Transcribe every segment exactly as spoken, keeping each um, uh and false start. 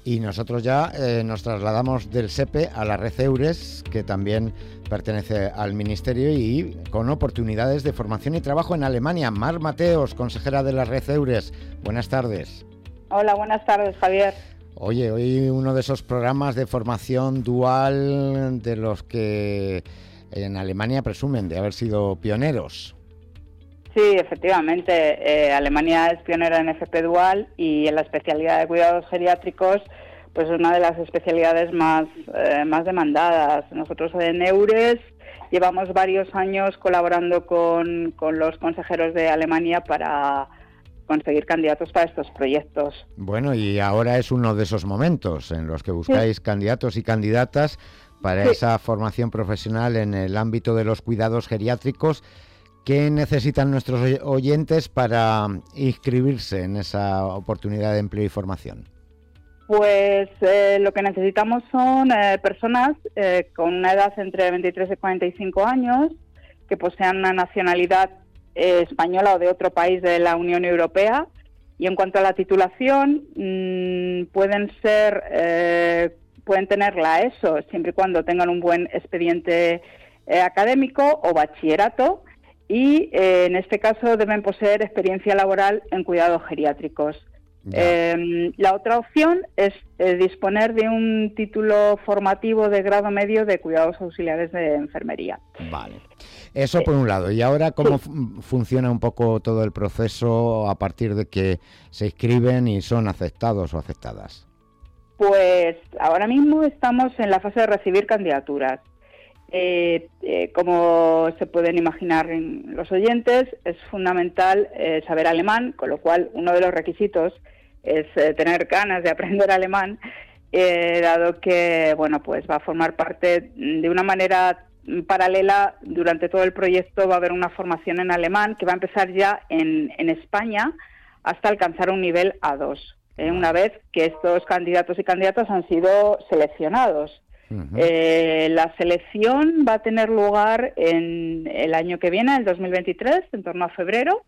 Y nosotros ya eh, nos trasladamos del SEPE a la red EURES, que también pertenece al Ministerio, y con oportunidades de formación y trabajo en Alemania. Mar Mateos, consejera de la red EURES, buenas tardes. Hola, buenas tardes, Javier. Oye, hoy uno de esos programas de formación dual de los que en Alemania presumen de haber sido pioneros. Sí, efectivamente, eh, Alemania es pionera en F P dual y en la especialidad de cuidados geriátricos, pues es una de las especialidades más, eh, más demandadas. Nosotros en EURES llevamos varios años colaborando con, con los consejeros de Alemania para conseguir candidatos para estos proyectos. Bueno, y ahora es uno de esos momentos en los que buscáis sí. candidatos y candidatas para sí. esa formación profesional en el ámbito de los cuidados geriátricos. ¿Qué necesitan nuestros oyentes para inscribirse en esa oportunidad de empleo y formación? Pues eh, lo que necesitamos son eh, personas eh, con una edad entre veintitrés y cuarenta y cinco años, que posean una nacionalidad eh, española o de otro país de la Unión Europea. Y en cuanto a la titulación, mmm, pueden ser, eh, pueden tener la ESO siempre y cuando tengan un buen expediente eh, académico o bachillerato. Y eh, en este caso deben poseer experiencia laboral en cuidados geriátricos. Eh, la otra opción es eh, disponer de un título formativo de grado medio de cuidados auxiliares de enfermería. Vale, eso por un lado. Y ahora, ¿cómo sí. f- funciona un poco todo el proceso a partir de que se inscriben y son aceptados o aceptadas? Pues ahora mismo estamos en la fase de recibir candidaturas. Eh, eh, como se pueden imaginar los oyentes, es fundamental eh, saber alemán, con lo cual uno de los requisitos es eh, tener ganas de aprender alemán, eh, dado que bueno, pues va a formar parte de una manera paralela. Durante todo el proyecto va a haber una formación en alemán que va a empezar ya en, en España hasta alcanzar un nivel A dos, eh, una vez que estos candidatos y candidatas han sido seleccionados. Uh-huh. Eh, la selección va a tener lugar en el año que viene, el dos mil veintitrés, en torno a febrero,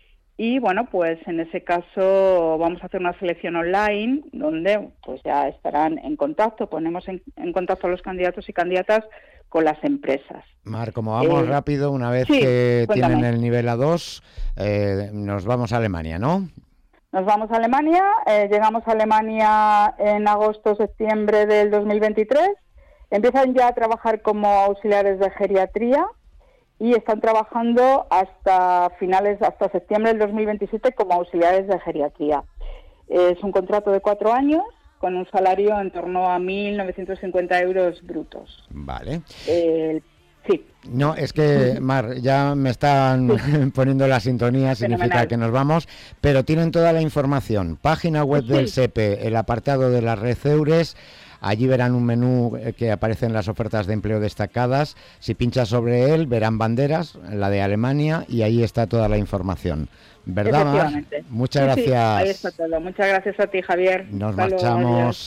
y bueno, pues en ese caso vamos a hacer una selección online donde pues ya estarán en contacto, ponemos en, en contacto a los candidatos y candidatas con las empresas. Mar, como vamos eh, rápido, una vez sí, que cuéntame. tienen el nivel A dos, eh, nos vamos a Alemania, ¿no? Nos vamos a Alemania, eh, llegamos a Alemania en agosto-septiembre del dos mil veintitrés. Empiezan ya a trabajar como auxiliares de geriatría y están trabajando hasta finales, hasta septiembre del dos mil veintisiete como auxiliares de geriatría. Es un contrato de cuatro años con un salario en torno a mil novecientos cincuenta euros brutos. Vale. Eh, sí. No, es que, Mar, ya me están sí. poniendo la sintonía, significa Fenomenal. Que nos vamos, pero tienen toda la información. Página web sí. del SEPE, el apartado de la red EURES. Allí verán un menú que aparece en las ofertas de empleo destacadas. Si pinchas sobre él, verán banderas, la de Alemania, y ahí está toda la información. ¿Verdad, Mar? Muchas sí, gracias. Sí, ahí está todo. Muchas gracias a ti, Javier. Nos Hasta marchamos. Luego,